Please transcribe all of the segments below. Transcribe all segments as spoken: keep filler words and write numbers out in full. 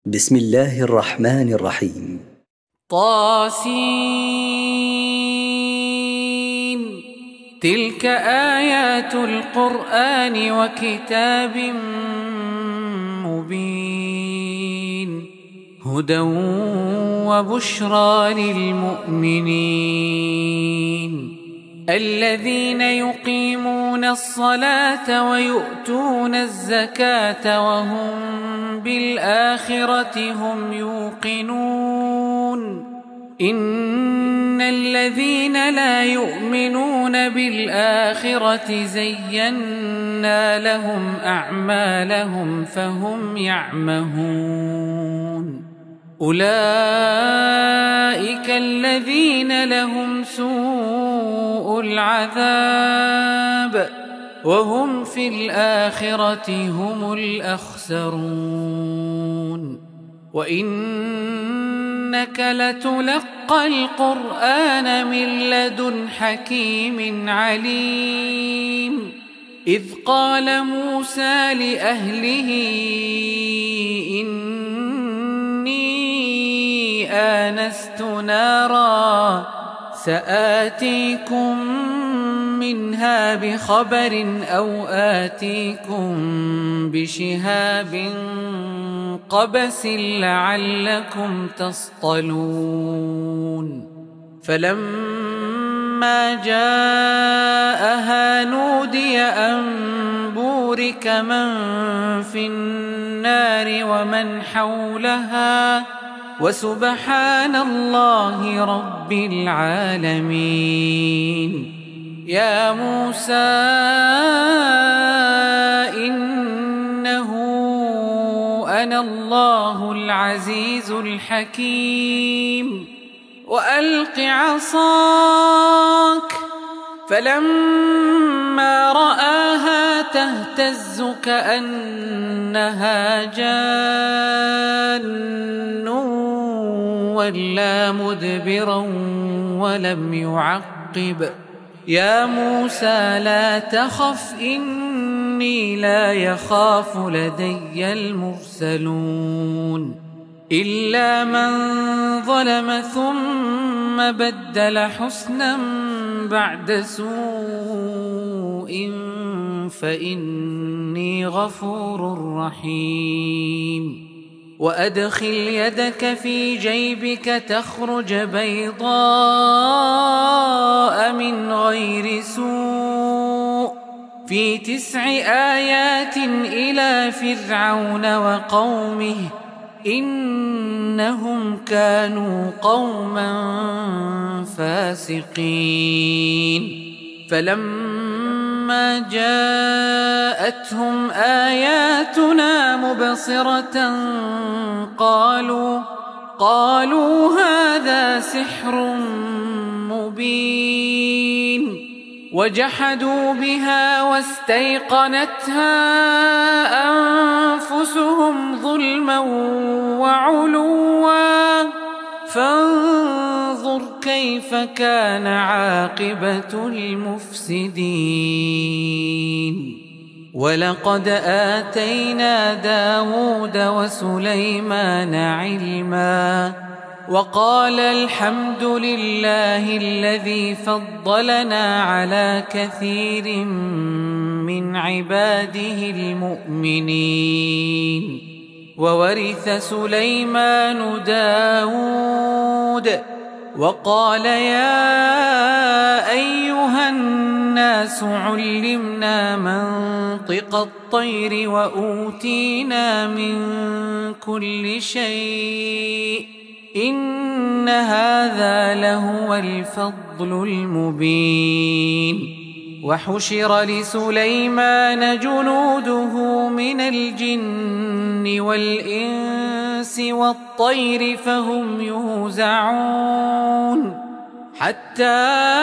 بسم الله الرحمن الرحيم. طاسين تلك آيات القرآن وكتاب مبين هدى وبشرى للمؤمنين الذين يقيمون الصلاة ويؤتون الزكاة وهم بالآخرة هم يوقنون إن الذين لا يؤمنون بالآخرة زينا لهم أعمالهم فهم يعمهون أولئك الذين لهم سوء العذاب وهم في الآخرة هم الأخسرون وإنك لتلقى القرآن من لدن حكيم عليم إذ قال موسى لأهله إني آنست نارا سآتيكم منها بخبر أو آتيكم بشهاب قبس لعلكم تصطلون فلما جاءها نودي أن بورك من في النار ومن حولها وسبحان الله رب العالمين يا موسى إنه أنا الله العزيز الحكيم وألق عصاك فلما رآها تهتز كأنها جان ولا مدبرا ولم يعقب يا موسى لا تخف إني لا يخاف لدي المرسلون إلا من ظلم ثم بدل حسنا بعد سوء فإني غفور رحيم وأدخل يدك في جيبك تخرج بيضاء من غير سوء في تسع آيات إلى فرعون وقومه إنهم كانوا قوما فاسقين فلما جاءتهم آياتنا مبصرة قالوا قالوا هذا سحر مبين وجحدوا بها واستيقنتها أنفسهم ظلما وعلوا فانظر كيف كان عاقبة المفسدين ولقد آتينا داود وسليمان علما وقال الحمد لله الذي فضلنا على كثير من عباده المؤمنين وورث سليمان داود وقال يا أيها الناس علمنا منطق الطير وأوتينا من كل شيء إن هذا لهو الفضل المبين وحشر لسليمان جنوده من الجن والإنس والطير فهم يوزعون حتى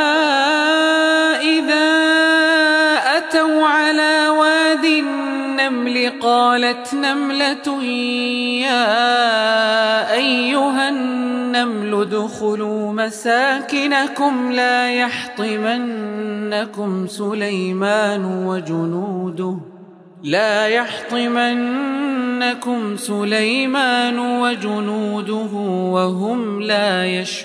إذا أتوا على واد النمل قالت نملة يا أيها النمل ادخلوا مساكنكم لا يحطمنكم سليمان وجنوده لا يحطمن يفتننكم سليمان وجنوده وهم لا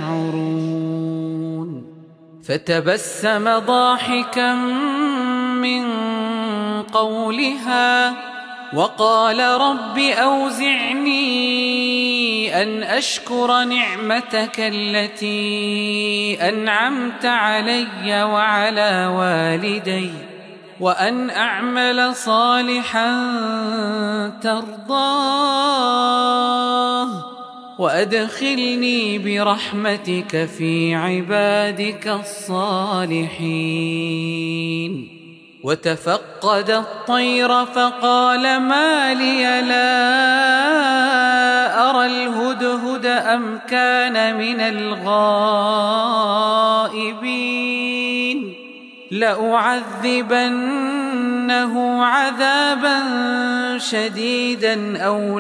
يشعرون فتبسم ضاحكا من قولها وقال رب أوزعني أن أشكر نعمتك التي أنعمت علي وعلى والدي وأن أعمل صالحا ترضاه وأدخلني برحمتك في عبادك الصالحين. وتفقد الطير فقال ما لي لا أرى الهدهد أم كان من الغائبين لأعذبنه عذابا شديدا أو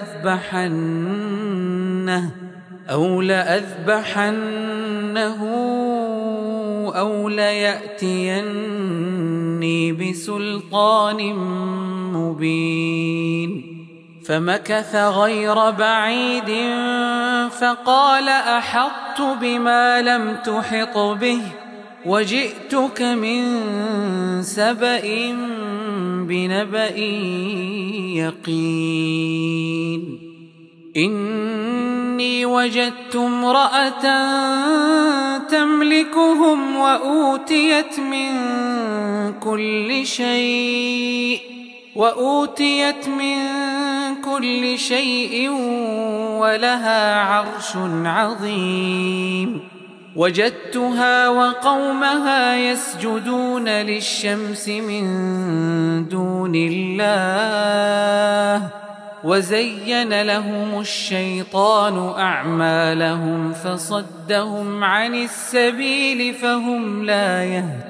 لأذبحنه أو لأذبحنه أو ليأتيني بسلطان مبين. فمكث غير بعيد فقال أحطت بما لم تحط به وجئتك من سبأ بنبأ يقين. إني وجدت امرأة تملكهم وأوتيت من كل شيء وأوتيت من كل شيء ولها عرش عظيم. وجدتها وقومها يسجدون للشمس من دون الله وزين لهم الشيطان أعمالهم فصدهم عن السبيل فهم لا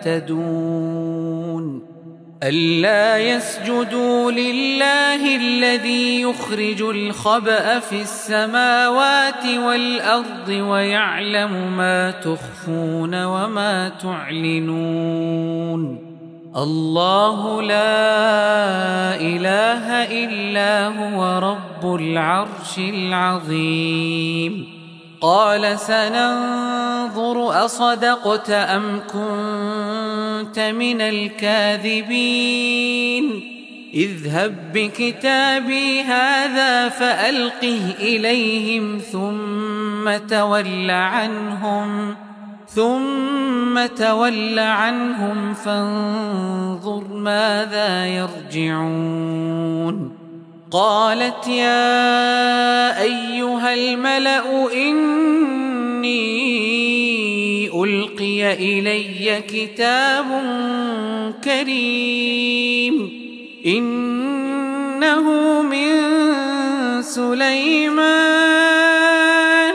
يهتدون. ألا يسجدوا لله الذي يخرج الخبأ في السماوات والأرض ويعلم ما تخفون وما تعلنون. الله لا إله إلا هو رب العرش العظيم. قال سننظر أصدقت أم كنت من الكاذبين اذهب بكتابي هذا فألقه إليهم ثم تول عنهم ثم تول عنهم فانظر ماذا يرجعون. قالت يا أيها الملأ إني ألقي إلي كتاب كريم إنه من سليمان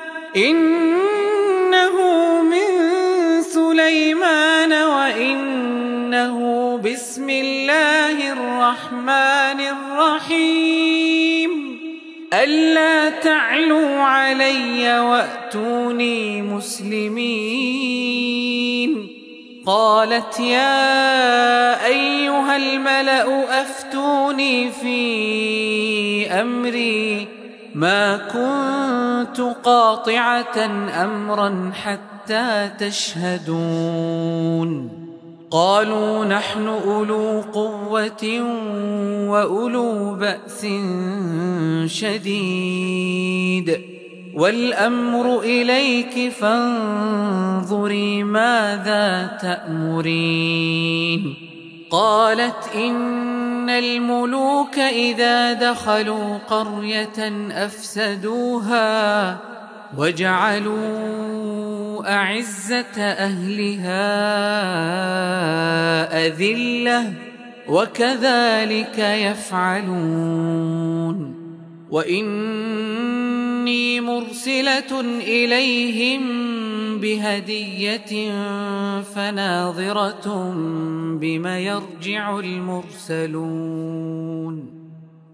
إنه من سليمان وإنه بسم الله الرحمن الرحيم ألا تعلوا علي وأتوني مسلمين. قالت يا أيها الملأ أفتوني في أمري ما كنت قاطعة أمرا حتى تشهدون. قالوا نحن أولو قوة وأولو بأس شديد والأمر إليك فانظري ماذا تأمرين. قالت إن الملوك إذا دخلوا قرية أفسدوها وجعلوا أعزة أهلها أذلة وكذلك يفعلون. وإني مرسلة إليهم بهدية فناظرة بما يرجع المرسلون.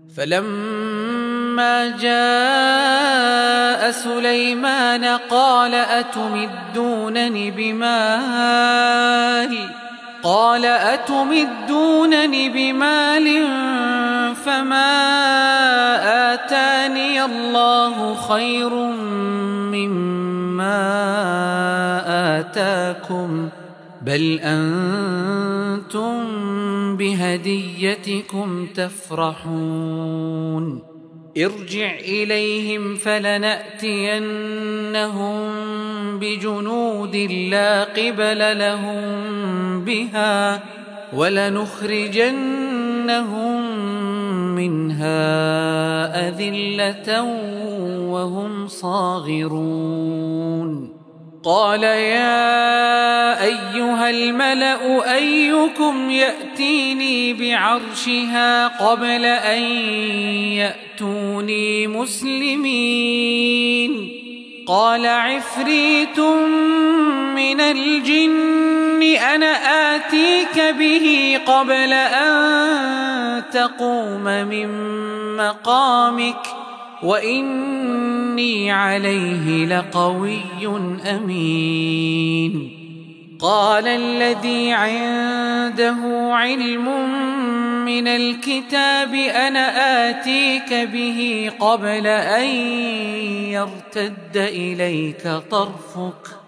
فلما جاء سليمان قال أتمدونني بمال قال أتمدونني بمال فما آتاني الله خير مما آتاكم بل أنتم بهديتكم تفرحون ارجع إليهم فلنأتينهم بجنود لا قبل لهم بها ولنخرجنهم منها أذلة وهم صاغرون قال يا أيها الملأ أيكم يأتيني بعرشها قبل أن يأتوني مسلمين قال عفريت من الجن أنا آتيك به قبل أن تقوم من مقامك وإني عليه لقوي أمين قال الذي عنده علم من الكتاب أنا آتيك به قبل أن يرتد إليك طرفك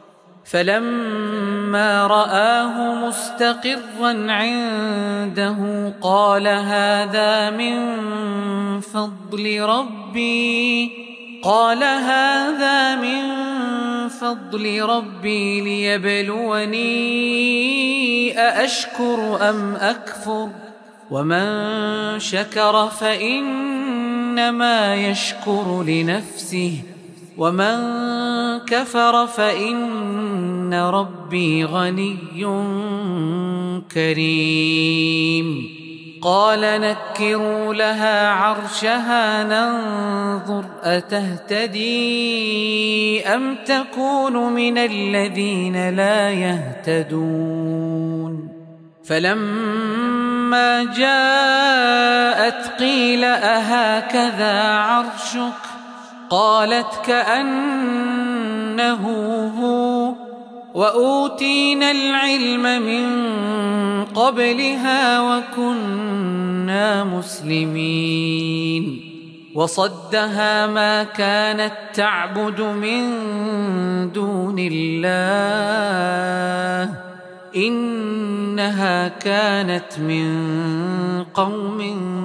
فلما رآه مستقرا عنده قال هذا من فضل ربي قال هذا من فضل ربي ليبلوني أأشكر أم أكفر ومن شكر فإنما يشكر لنفسه ومن كفر فإن ربي غني كريم قال نكروا لها عرشها ننظر أتهتدي أم تكون من الذين لا يهتدون فلما جاءت قيل أهكذا عرشك قالت كأنه هو وأوتينا العلم من قبلها وكنا مسلمين وصدها ما كانت تعبد من دون الله إنها كانت من قوم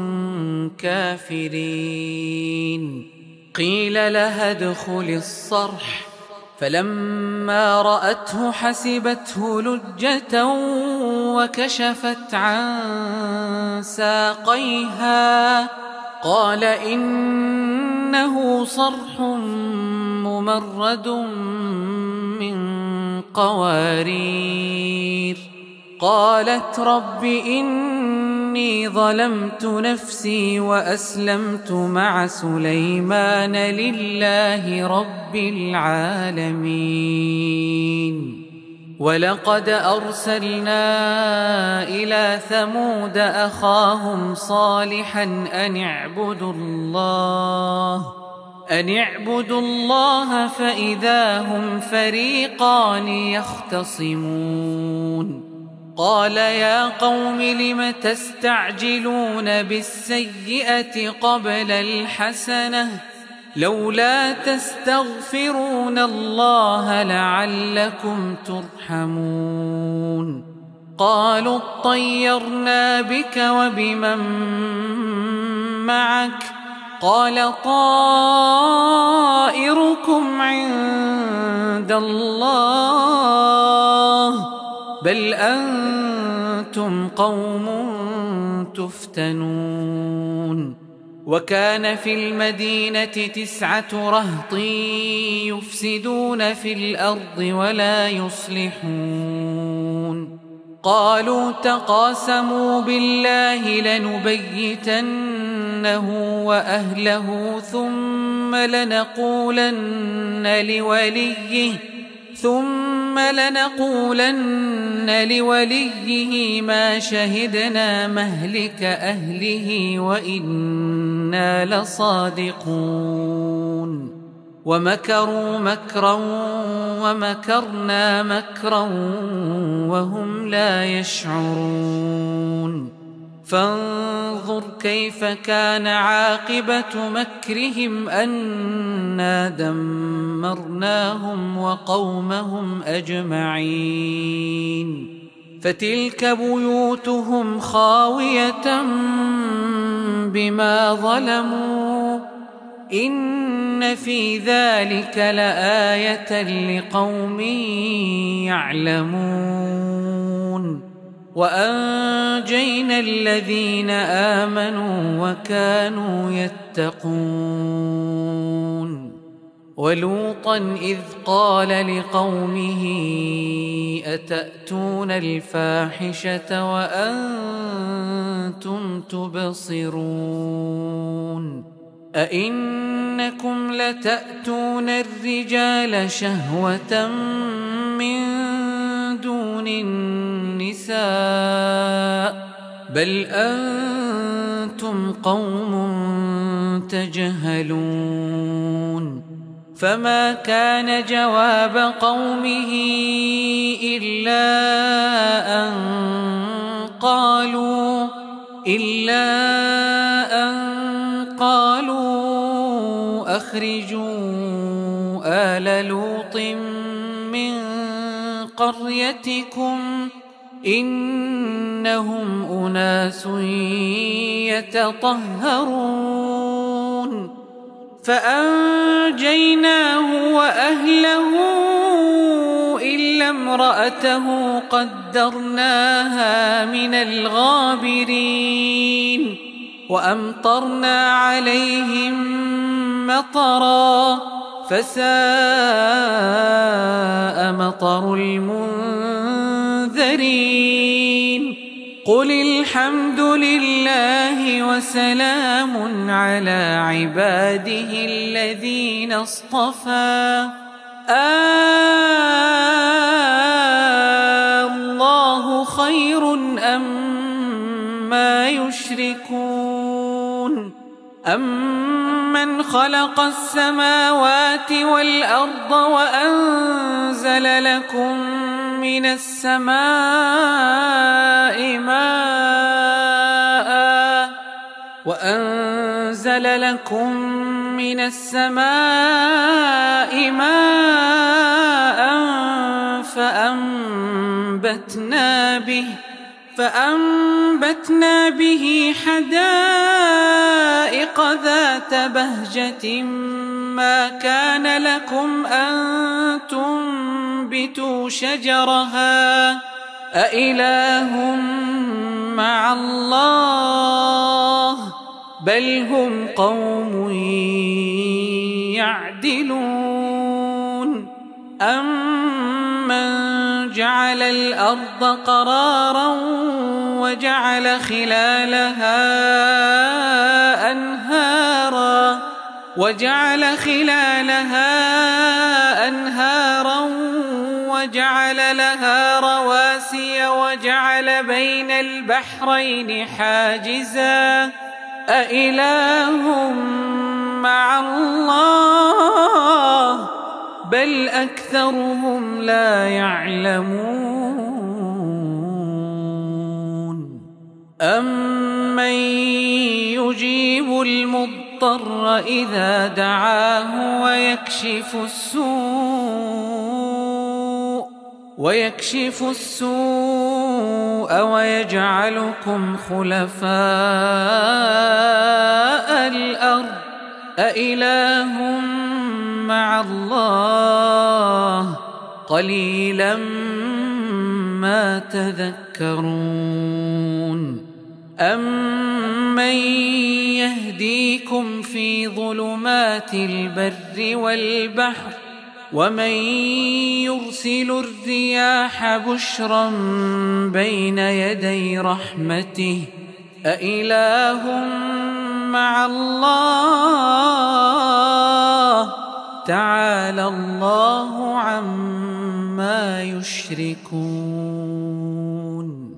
كافرين قيل لها ادخل الصرح فلما رأته حسبته لجة وكشفت عن ساقيها قال إنه صرح ممرد من قوارير قالت رب إني ظلمت نفسي وأسلمت مع سليمان لله رب العالمين ولقد أرسلنا إلى ثمود أخاهم صالحا أن اعبدوا الله أن اعبدوا الله فإذا هم فريقان يختصمون قال يا قوم لم تستعجلون بالسيئة قبل الحسنة لولا تستغفرون الله لعلكم ترحمون قالوا اطيرنا بك وبمن معك قال طائركم عند الله بل أنتم قوم تفتنون وكان في المدينة تسعة رهط يفسدون في الأرض ولا يصلحون قالوا تقاسموا بالله لنبيتنه وأهله ثم لنقولن لوليه ثم لنقولن لوليه ما شهدنا مهلك أهله وإنا لصادقون ومكروا مكرا ومكرنا مكرا وهم لا يشعرون فانظر كيف كان عاقبة مكرهم أنا دمرناهم وقومهم أجمعين فتلك بيوتهم خاوية بما ظلموا إن في ذلك لآية لقوم يعلمون وأنجينا الذين آمنوا وكانوا يتقون ولوطا إذ قال لقومه أتأتون الفاحشة وأنتم تبصرون أئنكم لتأتون الرجال شهوة من دون النساء بل أنتم قوم تجهلون فما كان جواب قومه إلا أن قالوا إلا أن قالوا أخرجوا آل لوط من قريتكم إنهم أناس يتطهرون فأنجيناه وأهله إلا امرأته قدرناها من الغابرين وأمطرنا عليهم مطرا فساء مطر المنذرين قل الحمد لله وسلام على عباده الذين اصطفى الله خير أما يشركون أمن خلق السماوات والأرض وأنزل لكم من السماء ماء وأنزل لكم من السماء ماء فأنبتنا به فأنبتنا به حدائق ذات بهجة ما كان لكم أن تنبتوا شجرها أإله مع الله بل هم قوم يعدلون أمن جعل الأرض قرارا وجعل خلالها أنهارا وجعل خلالها أنهارا وجعل لها رواسي وجعل بين البحرين حاجزا أإله مع الله بل أكثرهم لا يعلمون أمن يجيب المضطر إذا دعاه ويكشف السوء ويكشف السوء ويجعلكم خلفاء الأرض أإله مع الله قليلا ما تذكرون أمن يهديكم في ظلمات البر والبحر ومن يرسل الرياح بشرا بين يدي رحمته أإله مع الله تعالى الله عما يشركون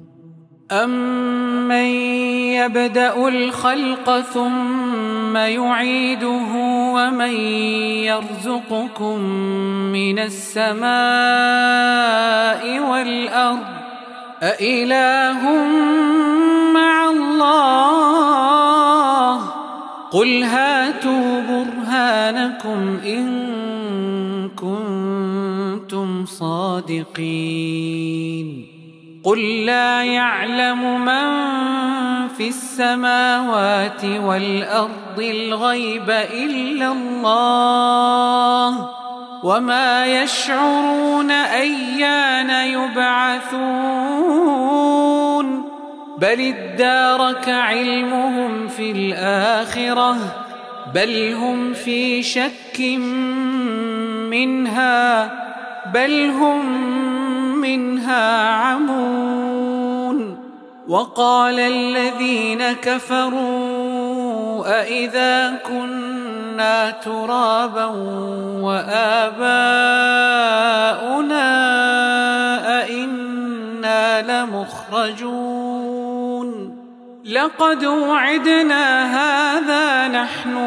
أمن يبدأ الخلق ثم يعيده ومن يرزقكم من السماء والأرض أإله مع الله قل هاتوا برهانكم إن كنتم صادقين قل لا يعلم من في السماوات والأرض الغيب إلا الله وما يشعرون أيان يبعثون بل ادارك علمهم في الآخرة بل هم في شك منها بل هم منها عمون وقال الذين كفروا أإذا كنا ترابا وآباؤنا أإنا لمخرجون لقد وعدنا هذا نحن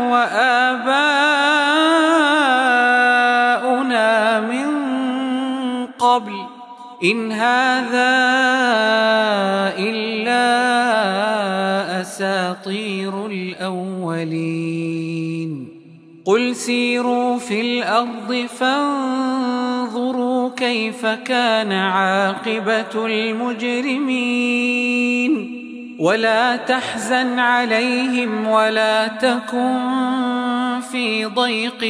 وآباؤنا من قبل إن هذا إلا أساطير الأولين قل سيروا في الأرض فانظروا كيف كان عاقبة المجرمين ولا تحزن عليهم ولا تكن في ضيق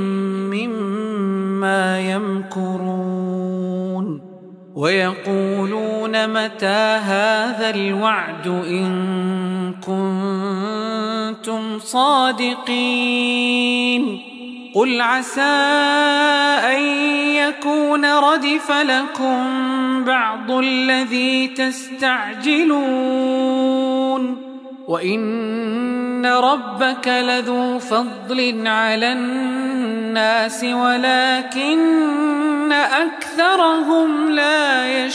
مما يمكرون ويقولون متى هذا الوعد إن كنتم صادقين قل عسى أن يكون ردف لكم بعض الذي تستعجلون وإن ربك لذو فضل على الناس ولكن أكثرهم لا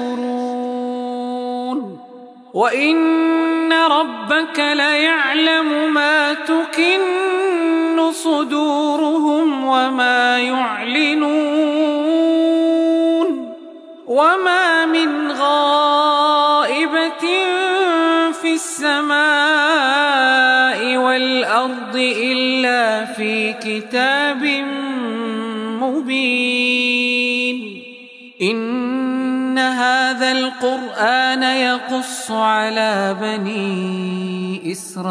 يشكرون وإن ربك ليعلم ما تكن صدورهم وما يعلنون وما من غائبة في السماء والأرض إلا في كتاب مبين إن هذا القرآن يقص على بني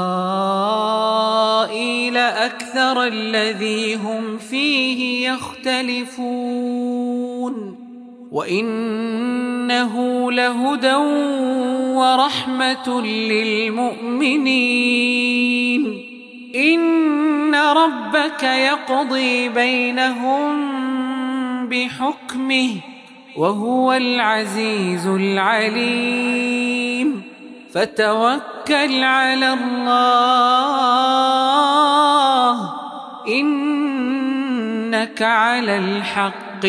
إسرائيل أكثر الذي هم فيه يختلفون وإنه لهدى ورحمة للمؤمنين إن ربك يقضي بينهم بحكمه وهو العزيز العليم فتوكل على الله إنك على الحق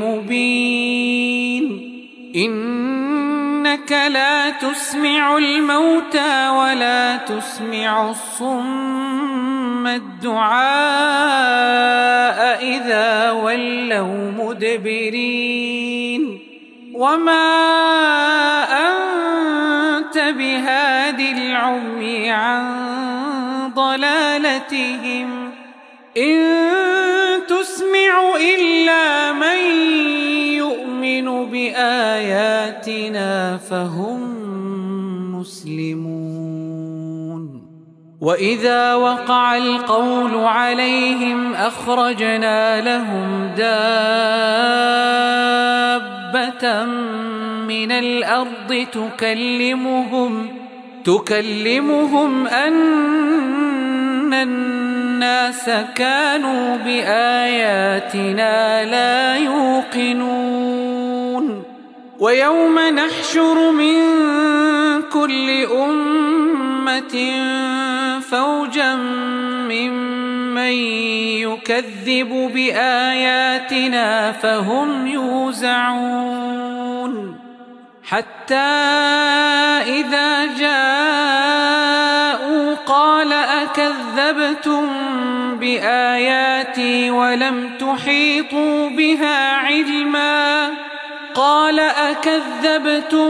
المبين إنك لا تسمع الموتى ولا تسمع الصم الدعاء إذا ولوا مدبرين وما أنت بهاد العمي عن ضلالتهم إن تسمع إلا من يؤمن بآياتنا فهم مسلمون وإذا وقع القول عليهم أخرجنا لهم دابة من الأرض تكلمهم تكلمهم أن الناس كانوا بآياتنا لا يوقنون ويوم نحشر من كل أمة فوجا ممن يكذب بآياتنا فهم يوزعون حتى إذا جاءوا قال أكذبتم بآياتي ولم تحيطوا بها علما قال أكذبتم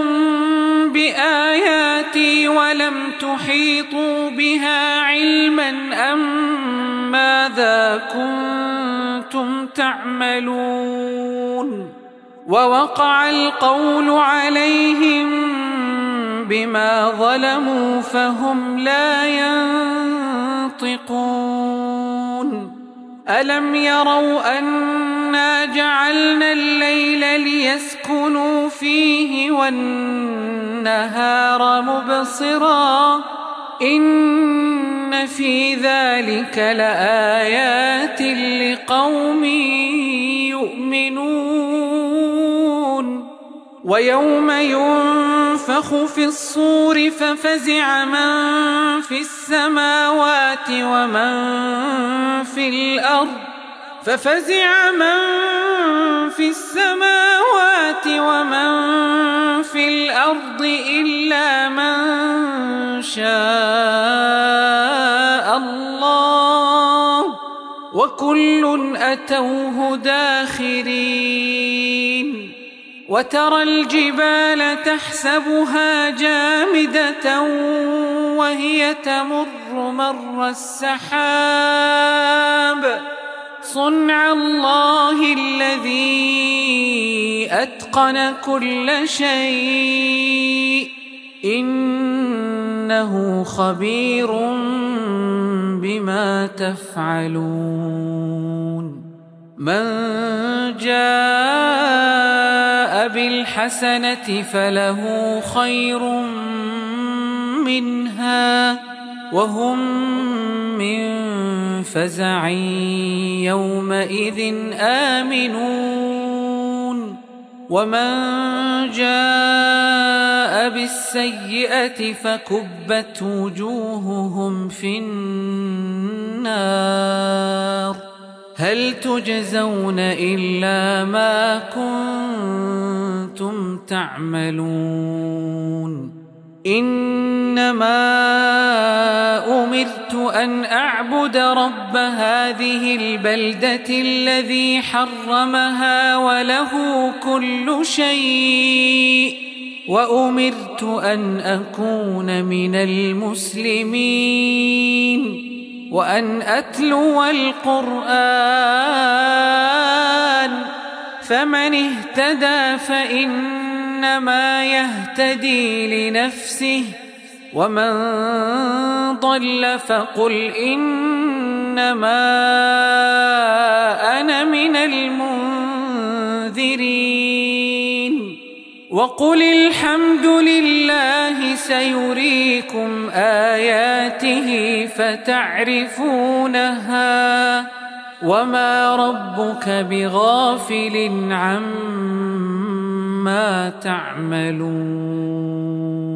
بآياتي ولم تحيطوا بها علما أم ماذا كنتم تعملون ووقع القول عليهم بما ظلموا فهم لا ينطقون ألم يروا أنا جعلنا الليل ليسكنوا فيه والنهار مبصرا إن في ذلك لآيات لقوم يؤمنون ويوم ينفخ في الصور ففزع من في السماوات ومن في الأرض ففزع من في السماوات ومن في الأرض إلا من شاء الله وكل أتوه داخرين وترى الجبال تحسبها جامدة وهي تمر مر السحاب صنع الله الذي أتقن كل شيء إنه خبير بما تفعلون من جاء بالحسنة فله خير منها وهم من فزع يومئذ آمنون ومن جاء بالسيئة فكبت وجوههم في النار هل تجزون إلا ما كنتم تعملون إنما أمرت أن أعبد رب هذه البلدة الذي حرمها وله كل شيء وأمرت أن أكون من المسلمين وأن أتلو القرآن فمن اهتدى فإنما يهتدي لنفسه ومن ضل فقل إنما أنا من المنذرين وقل الحمد لله سيريكم آياته فتعرفونها وما ربك بغافل عما تعملون